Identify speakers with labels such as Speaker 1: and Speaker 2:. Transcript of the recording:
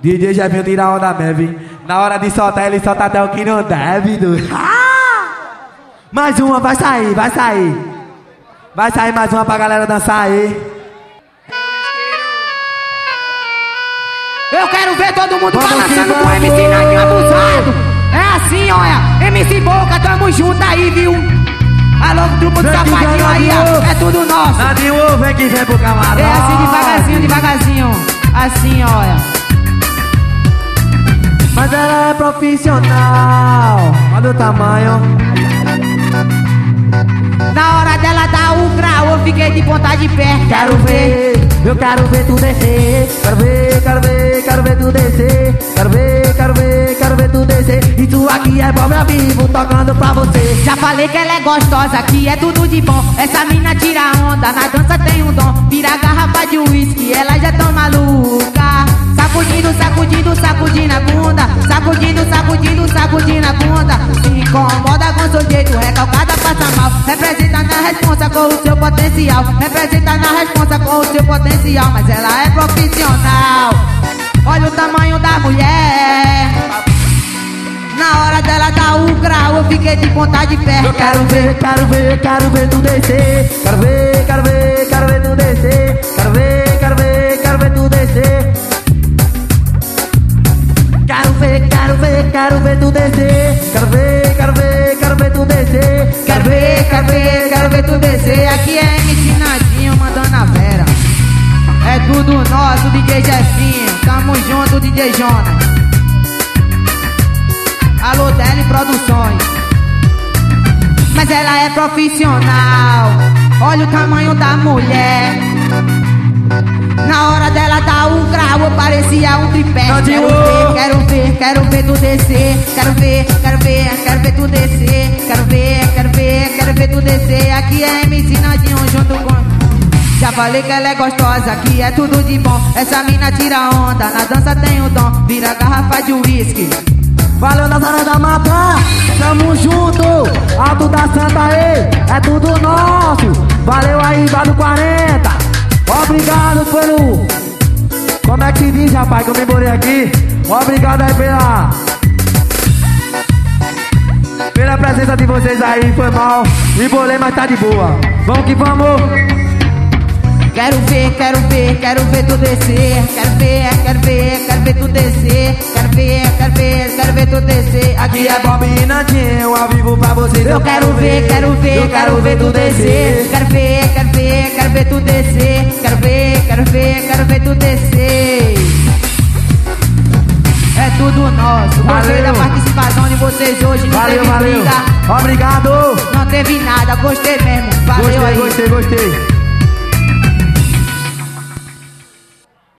Speaker 1: DJ Jefinho tira onda mesmo. Na hora de soltar, ele solta até o que não deve. Mais uma, vai sair, vai sair. Vai sair mais uma pra galera dançar aí.
Speaker 2: Eu quero ver todo mundo balançando com o MC Nadinho abusado. É assim, olha, MC Boca, tamo junto aí, viu? Alô, grupo do safadinho aí, ó, é tudo nosso.
Speaker 1: Nadinho, vem que vem pro camarada.
Speaker 2: É assim, devagarzinho, devagarzinho. Assim, olha.
Speaker 1: Mas ela é profissional. Olha o tamanho.
Speaker 2: Na hora dela dar o grau, eu fiquei de ponta de pé. Quero ver,
Speaker 1: eu quero ver tu descer. Quero ver, quero ver, quero ver tu descer. Quero ver, quero ver, quero ver tu descer. E tu aqui é pobre vivo, tocando pra você.
Speaker 2: Já falei que ela é gostosa, que é tudo de bom. Essa mina tira onda, na dança tem um dom. Vira garrafa de uísque, ela já tão maluca. Sacudindo, sacudindo, sacudindo a bunda. Sacudindo, sacudindo, sacudindo a bunda. Se incomoda com seu jeito, recalcada passa mal. Representa na responsa com o seu potencial. Representa na responsa com o seu potencial. Mas ela é profissional. Olha o tamanho da mulher. Na hora dela dar o grau, eu fiquei de ponta de pé.
Speaker 1: Eu quero ver, quero ver, quero ver tu descer. Quero ver, quero ver, quero ver tu descer. Quero ver, quero ver, quero ver tu descer. Quero ver, quero ver, quero ver tu descer. Quero ver, quero ver, quero ver tu descer.
Speaker 2: Quero ver, quero ver, quero ver tu descer. Aqui é MC Nadinho mandando a Vera. É tudo nosso, DJ Jefinho. Tamo junto, DJ Jonas. Alô, Deli Produções. Mas ela é profissional. Olha o tamanho da mulher. Na hora dela dar um grau, parecia um tripé. Quero ver, quero ver, quero ver tu descer. Quero ver, quero ver, quero ver tu descer. Quero ver, quero ver, quero ver tu descer. Aqui é MC Nadinho junto com... Já falei que ela é gostosa, que é tudo de bom. Essa mina tira onda, na dança tem o dom. Vira garrafa de uísque.
Speaker 1: Valeu, Nazaré da Mata, tamo junto. Alto da Santa aí, é tudo nosso. Valeu aí, Vado 40. Obrigado pelo... Como é que se diz, rapaz, que eu me embolei aqui? Obrigado aí pela presença de vocês aí, foi mal. Me embolei, mas tá de boa. Vamos que vamos.
Speaker 2: Quero ver, quero ver, quero ver tu descer. Quero ver, quero ver, quero ver tu descer. Quero ver, quero ver, quero ver tu descer.
Speaker 1: Aqui é Bob e Nadinho, ao vivo pra vocês.
Speaker 2: Eu quero ver, quero ver, quero ver tu descer. Quero ver, quero ver, quero ver tu descer. Quero ver, quero ver, quero ver tu descer. É tudo nosso. Gostei da participação de vocês hoje. Não teve briga.
Speaker 1: Obrigado.
Speaker 2: Não teve nada, gostei mesmo. Valeu aí.
Speaker 1: Gostei.